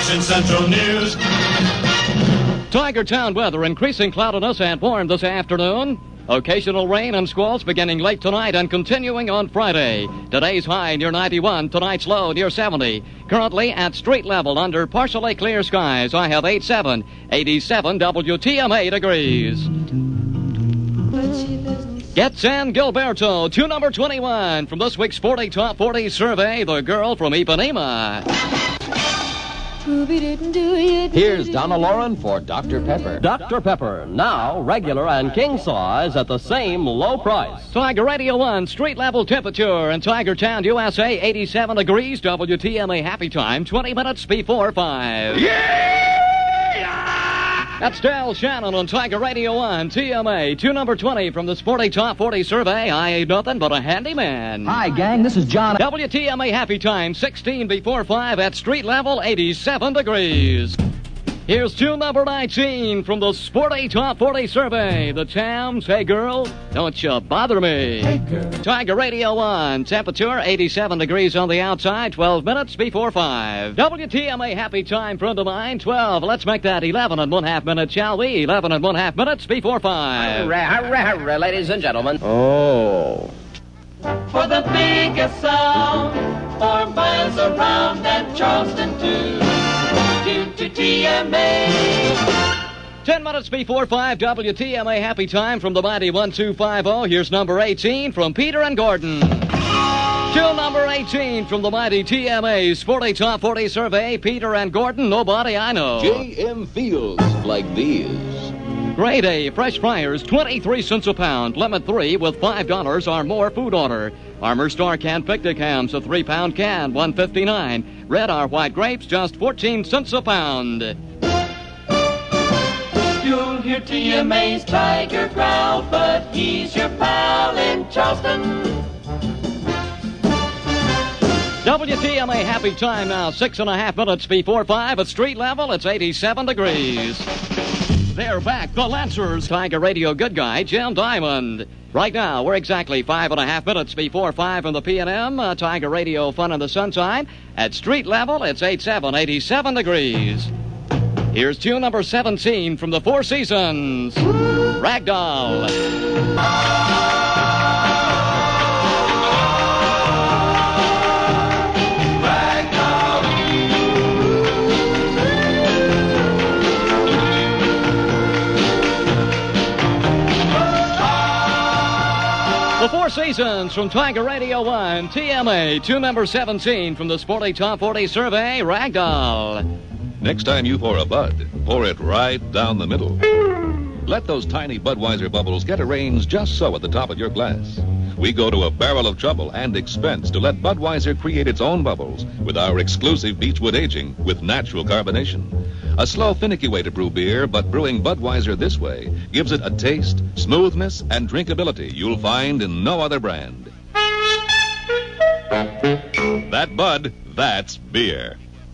Mission Central News. Tiger Town weather, increasing cloudiness and warm this afternoon. Occasional rain and squalls beginning late tonight and continuing on Friday. Today's high near 91, tonight's low near 70. Currently at street level under partially clear skies. I have 87 WTMA degrees. Gets and Gilberto to number 21 from this week's 40 Top 40 survey, the girl from Ipanema. Here's Donna Lauren for Dr. Pepper. Dr. Pepper, now regular and king size at the same low price. Tiger Radio 1, street level temperature in Tiger Town, USA, 87 degrees. WTMA happy time, 20 minutes before 5. Yeah! That's Del Shannon on Tiger Radio 1, TMA, to number 20 from the Sporty Top 40 survey. I ain't nothing but a handyman. Hi, gang. This is John. WTMA happy time, 16 before 5 at street level, 87 degrees. Here's tune number 19 from the Sporty Top 40 survey. The Tams, hey girl, don't you bother me. Hey girl. Tiger Radio 1, temperature 87 degrees on the outside, 12 minutes before 5. WTMA happy time, friend of mine, 12. Let's make that 11 and 1/2 minutes, shall we? 11 and 1/2 minutes before 5. Hurrah, ladies and gentlemen. Oh. For the biggest sound, 4 miles around and Charleston too. To TMA. 10 minutes before 5, WTMA happy time from the mighty 1250. Here's number 18 from Peter and Gordon. Till number 18 from the mighty TMA Sporty Top 40 survey, Peter and Gordon, nobody I know. J.M. Fields like these. Grade A fresh fryers, 23 cents a pound. Limit 3 with $5 or more food order. Armour Star canned picnic hams, a 3-pound can, $1.59. Red or white grapes, just 14 cents a pound. You'll hear TMA's Tiger growl, but he's your pal in Charleston. WTMA happy time now, 6.5 minutes before 5. At street level, it's 87 degrees. They're back, the Lancers. Tiger Radio good guy, Jim Diamond. Right now, we're exactly 5.5 minutes before 5 in the P&M. Tiger Radio fun in the sunshine. At street level, it's 87 degrees. Here's tune number 17 from the Four Seasons, Ragdoll. The Four Seasons from Tiger Radio 1, TMA, tune number 17 from the Sporty Top 40 survey, Ragdoll. Next time you pour a Bud, pour it right down the middle. Let those tiny Budweiser bubbles get arranged just so at the top of your glass. We go to a barrel of trouble and expense to let Budweiser create its own bubbles with our exclusive Beechwood aging with natural carbonation. A slow, finicky way to brew beer, but brewing Budweiser this way gives it a taste, smoothness, and drinkability you'll find in no other brand. That Bud, that's beer.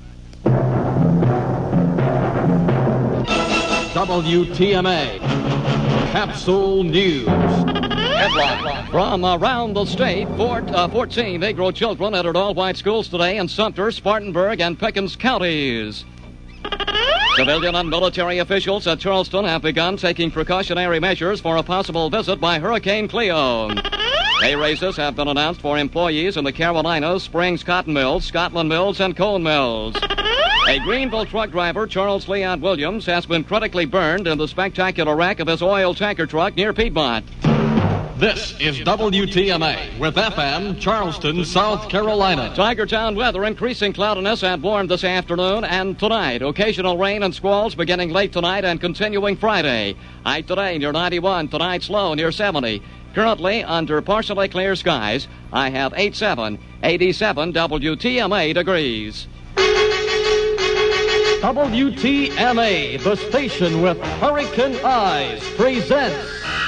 WTMA Capsule News. Headline. From around the state, 14 Negro children entered all-white schools today in Sumter, Spartanburg, and Pickens counties. Civilian and military officials at Charleston have begun taking precautionary measures for a possible visit by Hurricane Cleo. Pay raises have been announced for employees in the Carolinas, Springs Cotton Mills, Scotland Mills, and Cone Mills. A Greenville truck driver, Charles Leon Williams, has been critically burned in the spectacular wreck of his oil tanker truck near Piedmont. This is WTMA with FM Charleston, South Carolina. Tiger Town weather, increasing cloudiness and warm this afternoon and tonight. Occasional rain and squalls beginning late tonight and continuing Friday. High today near 91, tonight's low near 70. Currently under partially clear skies. I have 87 WTMA degrees. WTMA, the station with Hurricane Eyes, presents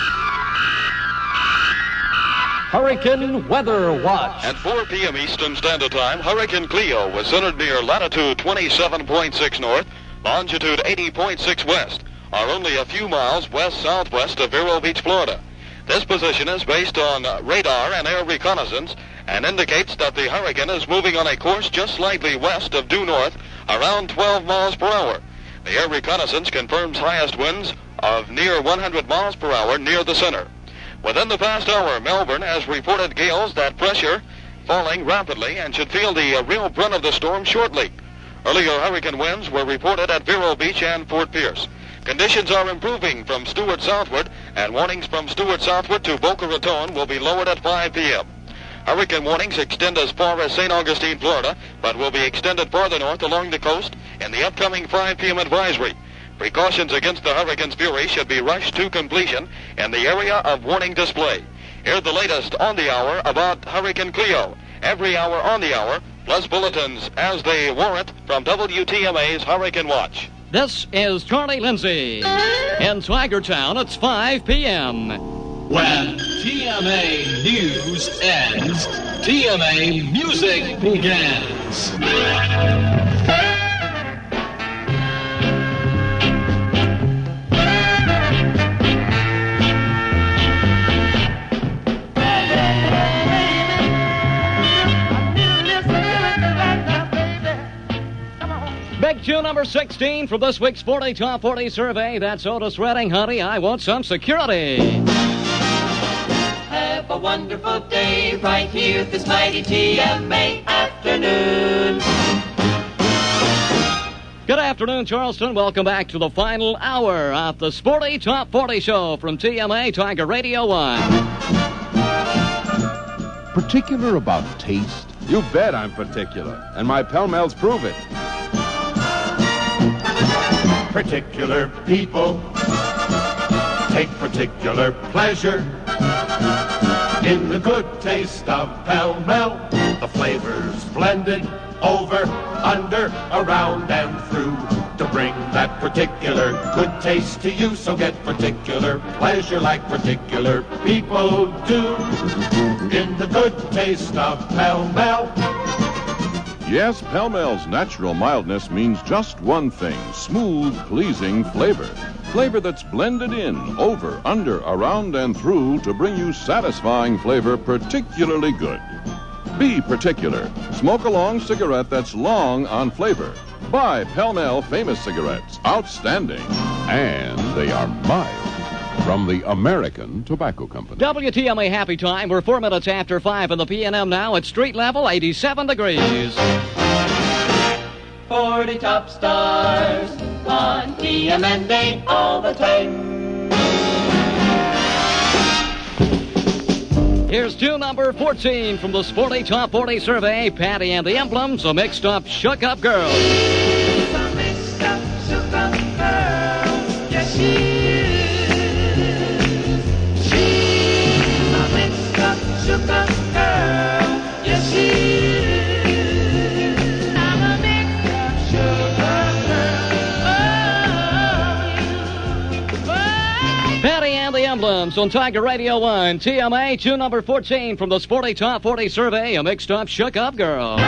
Hurricane Weather Watch. At 4 p.m. Eastern Standard Time, Hurricane Cleo was centered near latitude 27.6 north, longitude 80.6 west, or only a few miles west-southwest of Vero Beach, Florida. This position is based on radar and air reconnaissance and indicates that the hurricane is moving on a course just slightly west of due north around 12 miles per hour. The air reconnaissance confirms highest winds of near 100 miles per hour near the center. Within the past hour, Melbourne has reported gales that pressure falling rapidly and should feel the real brunt of the storm shortly. Earlier hurricane winds were reported at Vero Beach and Fort Pierce. Conditions are improving from Stewart southward, and warnings from Stewart southward to Boca Raton will be lowered at 5 p.m. Hurricane warnings extend as far as St. Augustine, Florida, but will be extended farther north along the coast in the upcoming 5 p.m. advisory. Precautions against the hurricane's fury should be rushed to completion in the area of warning display. Hear the latest on the hour about Hurricane Cleo. Every hour on the hour, plus bulletins as they warrant from WTMA's Hurricane Watch. This is Charlie Lindsay. In Tigertown, it's 5 p.m. When TMA News ends, TMA Music begins. Big tune number 16 from this week's 40 Top 40 survey. That's Otis Redding, Honey, I Want Some Security. Have a wonderful day right here this mighty TMA afternoon. Good afternoon, Charleston. Welcome back to the final hour of the Sporty Top 40 show from TMA Tiger Radio 1. Particular about taste? You bet I'm particular, and my Pell-Mells prove it. Particular people take particular pleasure in the good taste of Pell-Mell. The flavors blended over, under, around, and through to bring that particular good taste to you. So get particular pleasure like particular people do in the good taste of Pell-Mell. Yes, Pell-Mell's natural mildness means just one thing: smooth, pleasing flavor. Flavor that's blended in, over, under, around, and through to bring you satisfying flavor particularly good. Be particular. Smoke a long cigarette that's long on flavor. Buy Pell-Mell Famous Cigarettes. Outstanding. And they are mild. From the American Tobacco Company. WTMA Happy Time. We're 4 minutes after 5 in the P&M now. At street level, 87 degrees. 40 top stars on TMNA all the time. Here's tune number 14 from the Sporty Top 40 survey. Patty and the Emblems, a mixed-up, shook-up girl. She's a mixed-up, shook-up girl. Yes, she is. She's a mixed-up, shook-up girl. Yes, she is. I'm a mixed-up, shook-up girl. Oh, Patty and the Emblems on Tiger Radio 1. TMA, tune number 14 from the Sporty Top 40 survey, a mixed-up, shook-up girl.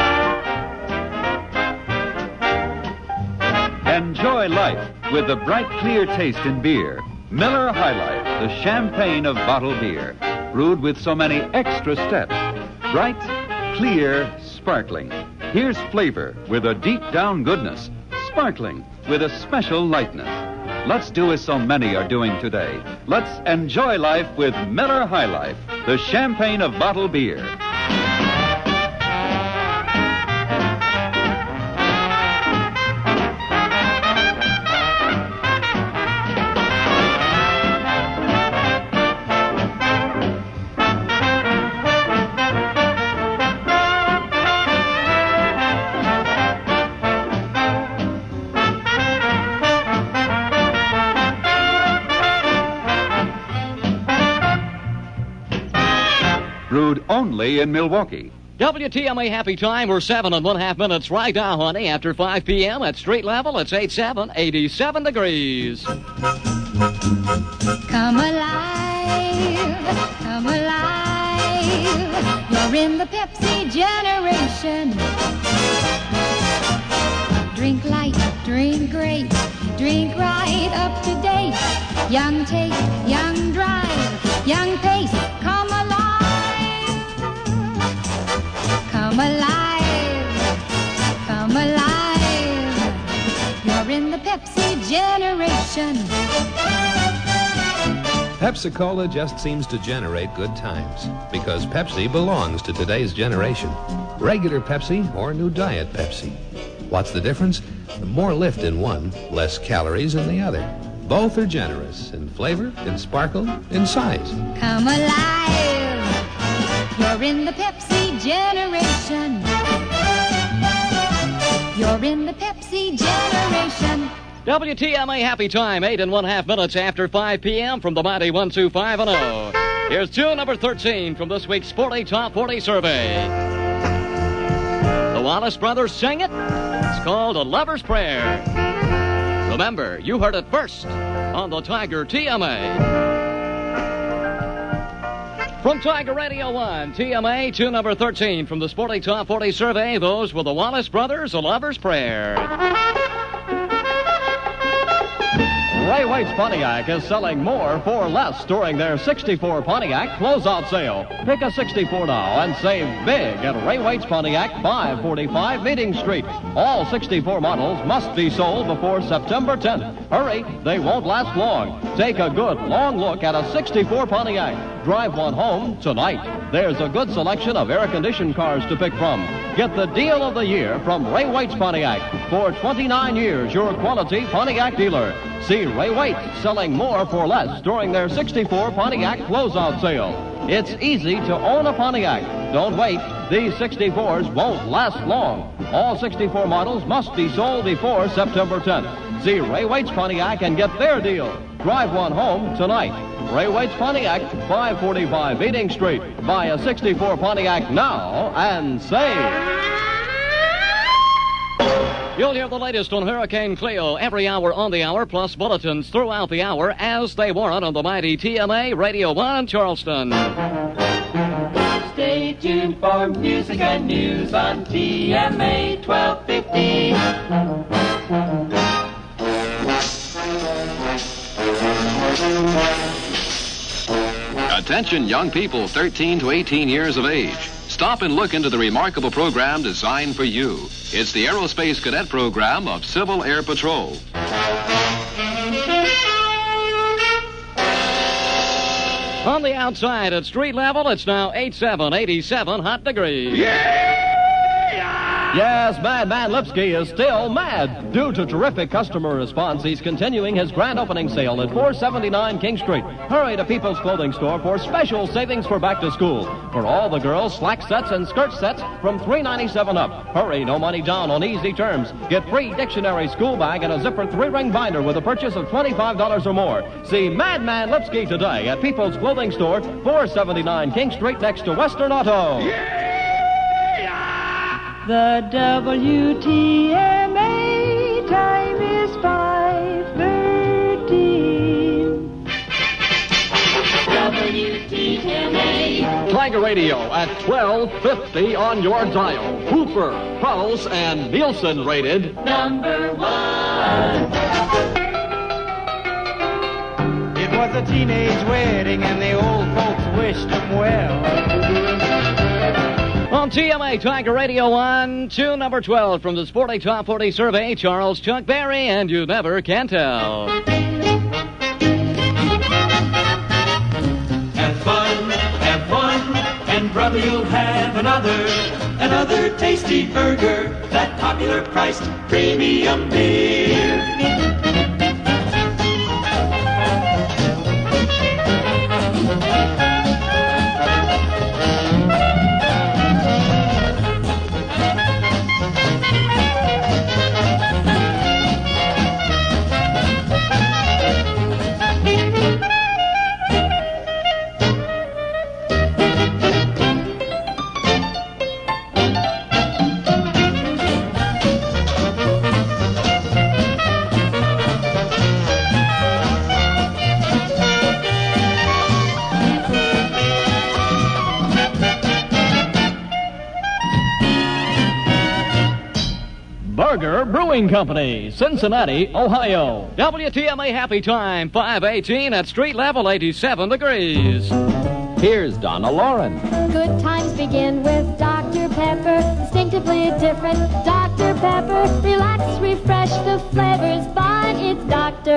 Enjoy life with the bright, clear taste in beer. Miller High Life, the champagne of bottled beer, brewed with so many extra steps. Bright, clear, sparkling. Here's flavor with a deep-down goodness. Sparkling with a special lightness. Let's do as so many are doing today. Let's enjoy life with Miller High Life, the champagne of bottled beer. Brewed only in Milwaukee. WTMA Happy Time. We're 7 1/2 minutes right now, honey. After 5 p.m. at street level, it's 87 degrees. Come alive, come alive. You're in the Pepsi generation. Drink light, drink great, drink right up to date. Young take, young drive, young pace. Come alive, come alive, come alive. Pepsi generation. Pepsi-Cola just seems to generate good times because Pepsi belongs to today's generation. Regular Pepsi or new diet Pepsi. What's the difference? More lift in one, less calories in the other. Both are generous in flavor, in sparkle, in size. Come alive. You're in the Pepsi generation. You're in the Pepsi generation. WTMA Happy Time, 8 1/2 minutes after 5 p.m. from the mighty 125-0. Here's tune number 13 from this week's Sporty Top 40 survey. The Wallace Brothers sing it. It's called A Lover's Prayer. Remember, you heard it first on the Tiger TMA. From Tiger Radio 1, TMA, tune number 13 from the Sporty Top 40 survey. Those were the Wallace Brothers, A Lover's Prayer. Ray Waite's Pontiac is selling more for less during their 64 Pontiac closeout sale. Pick a 64 now and save big at Ray Waite's Pontiac, 545 Meeting Street. All 64 models must be sold before September 10th. Hurry, they won't last long. Take a good long look at a 64 Pontiac. Drive one home tonight. There's a good selection of air-conditioned cars to pick from. Get the deal of the year from Ray Waite's Pontiac. For 29 years, your quality Pontiac dealer. See Ray Waite selling more for less during their 64 Pontiac closeout sale. It's easy to own a Pontiac. Don't wait. These 64s won't last long. All 64 models must be sold before September 10th. See Ray Waite's Pontiac and get their deal. Drive one home tonight. Ray Waite's Pontiac, 545 Meeting Street. Buy a 64 Pontiac now and save. You'll hear the latest on Hurricane Cleo every hour on the hour, plus bulletins throughout the hour as they warrant on the mighty TMA Radio 1 Charleston. Stay tuned for music and news on TMA 1250. Attention young people 13 to 18 years of age. Stop and look into the remarkable program designed for you. It's the Aerospace Cadet Program of Civil Air Patrol. On the outside at street level, it's now 87 hot degrees. Yes, Madman Lipsky is still mad. Due to terrific customer response, he's continuing his grand opening sale at 479 King Street. Hurry to People's Clothing Store for special savings for back to school. For all the girls, slack sets and skirt sets from $397 up. Hurry, no money down on easy terms. Get free dictionary, school bag, and a zipper 3-ring binder with a purchase of $25 or more. See Madman Lipsky today at People's Clothing Store, 479 King Street, next to Western Auto. The WTMA time is 5:13. WTMA. Tiger Radio at 1250 on your dial. Hooper, Pulse, and Nielsen rated number 1. It was a teenage wedding and the old folks wished them well. On TMA Tiger Radio 1, tune number 12 from the Sporty Top 40 survey, Charles Chuck Berry, and You Never Can Tell. Have fun, and brother, you'll have another tasty burger, that popular priced premium beer. Burger Brewing Company, Cincinnati, Ohio. WTMA Happy Time, 5:18 at street level, 87 degrees. Here's Donna Lauren. Good times begin with Dr. Pepper, distinctively different. Dr. Pepper, relax, refresh the flavors by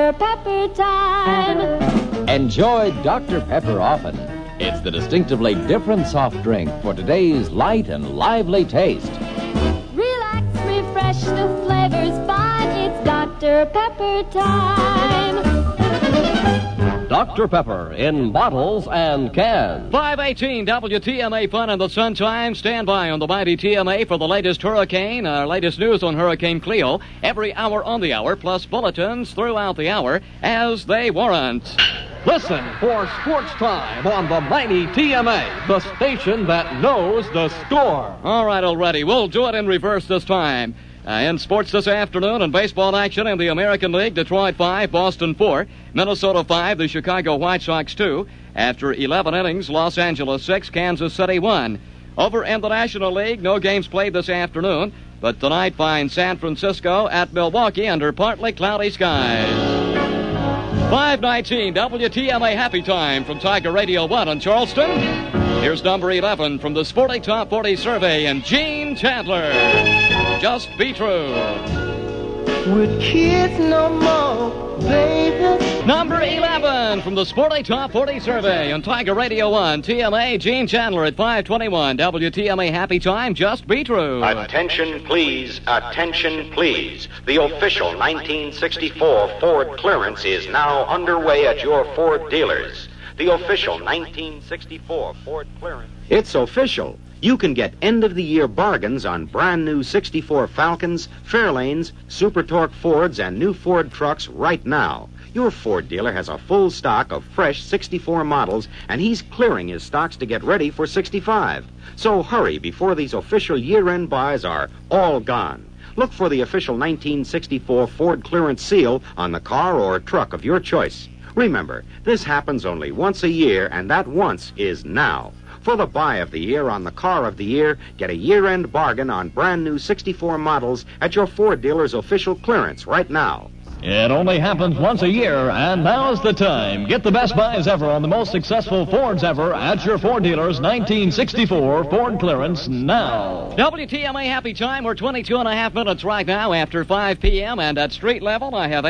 Dr. Pepper time. Enjoy Dr. Pepper often. It's the distinctively different soft drink for today's light and lively taste. Relax, refresh, the flavor's fine. It's Dr. Pepper time. Dr. Pepper in bottles and cans. 518 WTMA Fun in the Sun Time. Stand by on the mighty TMA for the latest hurricane, latest news on Hurricane Cleo. Every hour on the hour, plus bulletins throughout the hour as they warrant. Listen for Sports Time on the mighty TMA, the station that knows the score. All right, already. We'll do it in reverse this time. In sports this afternoon, and baseball action in the American League, Detroit 5, Boston 4, Minnesota 5, the Chicago White Sox 2. After 11 innings, Los Angeles 6, Kansas City 1. Over in the National League, no games played this afternoon, but tonight finds San Francisco at Milwaukee under partly cloudy skies. 519 WTMA Happy Time from Tiger Radio 1 in Charleston. Here's number 11 from the Sporting Top 40 Survey and Gene Chandler. Just be true. With kids no more, baby. Number 11 from the Sporting Top 40 Survey on Tiger Radio 1, TMA, Gene Chandler at 521. WTMA Happy Time, just be true. Attention, please. Attention, please. The official 1964 Ford clearance is now underway at your Ford dealers. The official 1964 Ford clearance. It's official. You can get end-of-the-year bargains on brand-new 64 Falcons, Fairlanes, Super Torque Fords, and new Ford trucks right now. Your Ford dealer has a full stock of fresh 64 models, and he's clearing his stocks to get ready for 65. So hurry before these official year-end buys are all gone. Look for the official 1964 Ford clearance seal on the car or truck of your choice. Remember, this happens only once a year, and that once is now. For the buy of the year on the car of the year, get a year-end bargain on brand new 64 models at your Ford dealer's official clearance right now. It only happens once a year, and now's the time. Get the best buys ever on the most successful Fords ever at your Ford dealer's 1964 Ford clearance now. WTMA Happy Time. We're 22 and a half minutes right now after 5 p.m. And at street level, I have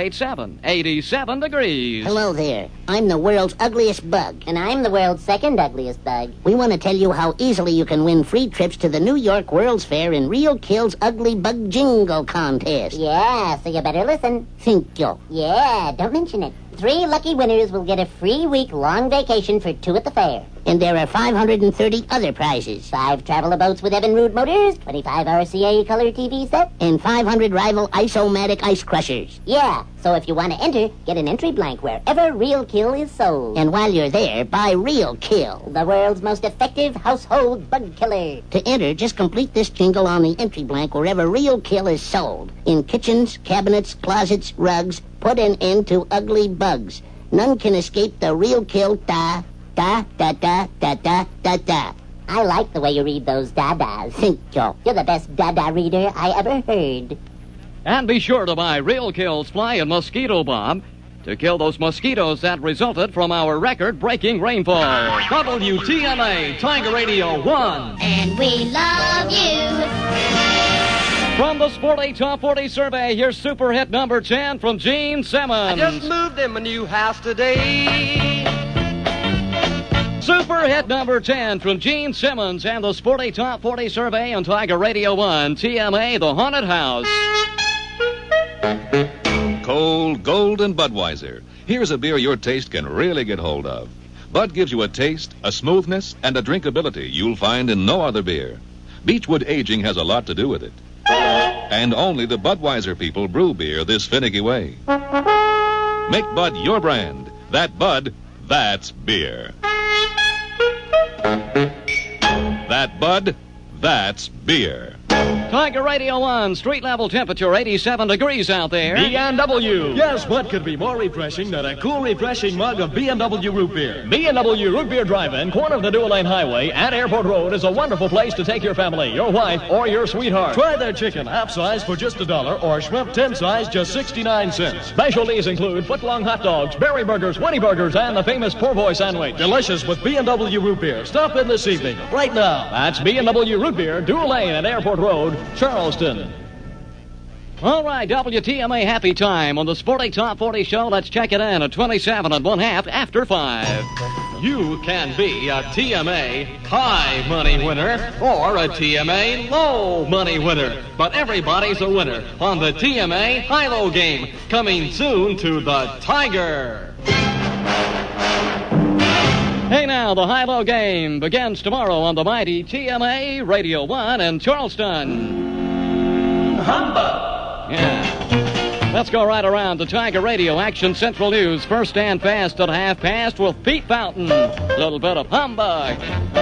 87 degrees. Hello there. I'm the world's ugliest bug. And I'm the world's second ugliest bug. We want to tell you how easily you can win free trips to the New York World's Fair in Real Kill's Ugly Bug Jingle Contest. Yeah, so you better listen. Thank you. Yeah, don't mention it. 3 lucky winners will get a free week-long vacation for 2 at the fair. And there are 530 other prizes. 5 traveler boats with Evinrude motors, 25 RCA color TV set, and 500 rival Ice-O-Matic ice crushers. Yeah, so if you want to enter, get an entry blank wherever Real Kill is sold. And while you're there, buy Real Kill, the world's most effective household bug killer. To enter, just complete this jingle on the entry blank wherever Real Kill is sold. In kitchens, cabinets, closets, rugs, put an end to ugly bugs. None can escape the Real Kill da, da, da, da, da, da, da, da. I like the way you read those da-das. Thank you. You're the best da-da reader I ever heard. And be sure to buy Real Kill's Fly and Mosquito Bomb to kill those mosquitoes that resulted from our record-breaking rainfall. WTMA Tiger Radio 1. And we love you. From the Sporting Top 40 Survey, here's super hit number 10 from Gene Simmons. I just moved in my new house today. Super hit number 10 from Gene Simmons and the Sporting Top 40 Survey on Tiger Radio 1, TMA, The Haunted House. Cold Golden Budweiser. Here's a beer your taste can really get hold of. Bud gives you a taste, a smoothness, and a drinkability you'll find in no other beer. Beechwood aging has a lot to do with it. And only the Budweiser people brew beer this finicky way. Make Bud your brand. That Bud, that's beer. That Bud, that's beer. Tiger Radio 1, street level temperature 87 degrees out there. B&W. Yes, what could be more refreshing than a cool, refreshing mug of B&W root beer? B&W Root Beer Drive-In, corner of the dual-lane highway at Airport Road, is a wonderful place to take your family, your wife, or your sweetheart. Try their chicken half size for just $1 or shrimp 10 size just 69 cents. Specialties include foot-long hot dogs, berry burgers, Winnie burgers, and the famous poor boy sandwich. Delicious with B&W root beer. Stop in this evening, right now. That's B&W Root Beer, dual lane at Airport Road, Charleston. All right, WTMA Happy Time on the Sporty Top 40 show. Let's check it in at 27 1/2 after 5. You can be a TMA high money winner or a TMA low money winner. But everybody's a winner on the TMA High-Low game, coming soon to the Tiger. Hey now, the High-Low game begins tomorrow on the mighty TMA Radio 1 in Charleston. Humbug! Yeah. Let's go right around to Tiger Radio Action Central News. First stand fast at 1/2 with Pete Fountain. Little bit of humbug.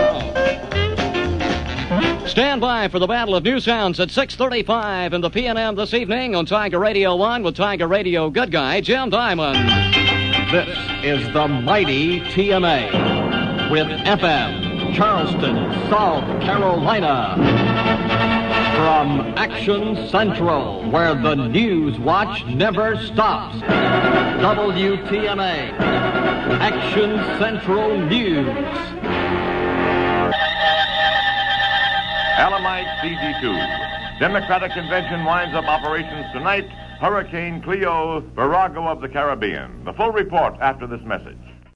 Stand by for the Battle of New Sounds at 6:35 in the PNM this evening on Tiger Radio 1 with Tiger Radio good guy Jim Diamond. This is the mighty TMA with FM, Charleston, South Carolina. From Action Central, where the news watch never stops. WTMA, Action Central News. Alamite CG2. Democratic Convention winds up operations tonight. Hurricane Cleo, Virago of the Caribbean. The full report after this message.